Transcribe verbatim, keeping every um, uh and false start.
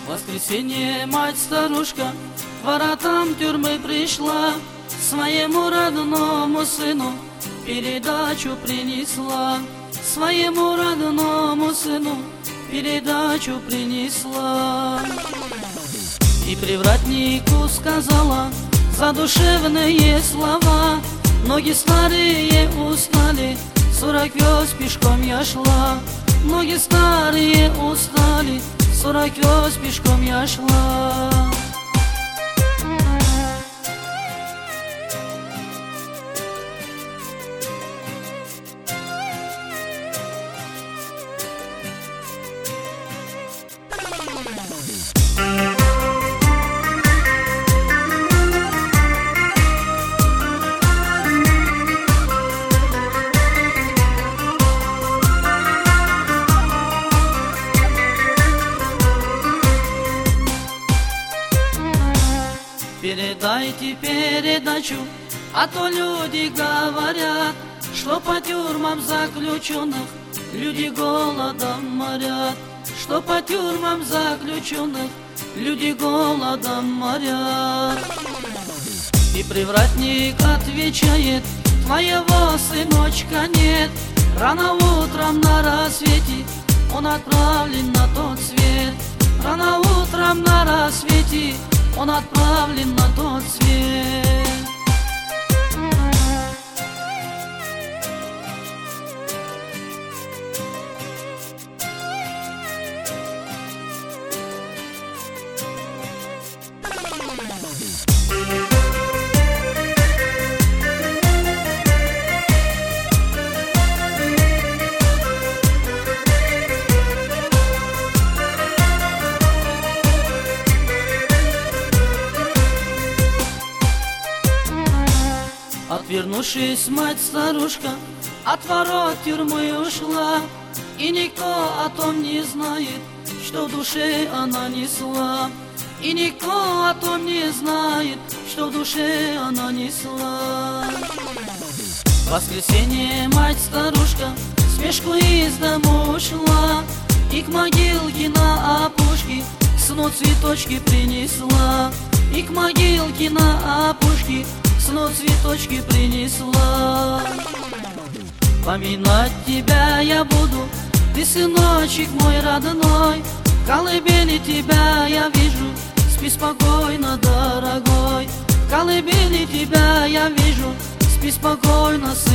В воскресенье мать-старушка к воротам тюрьмы пришла, своему родному сыну передачу принесла, своему родному сыну передачу принесла. И привратнику сказала задушевные слова: ноги старые устали, сорок верст пешком я шла. Ноги старые устали, сорок верст пешком я шла. Передайте передачу, а то люди говорят, что по тюрьмам заключенных люди голодом морят, что по тюрьмам заключенных люди голодом морят. И привратник отвечает: твоего сыночка нет, рано утром на рассвете он отправлен на тот свет, рано утром на рассвете он отправлен на тот свет. Отвернувшись, мать-старушка от ворот тюрьмы ушла, и никто о том не знает, что в душе она несла. И никто о том не знает, что в душе она несла. В воскресенье мать-старушка с мешку из дому ушла, и к могилке на опушке к сну цветочки принесла, и к могилке на опушке сну цветочки принесла. Поминать тебя я буду, ты, сыночек мой родной, в колыбели тебя я вижу, спи спокойно, дорогой. В колыбели тебя я вижу, спи спокойно, сын.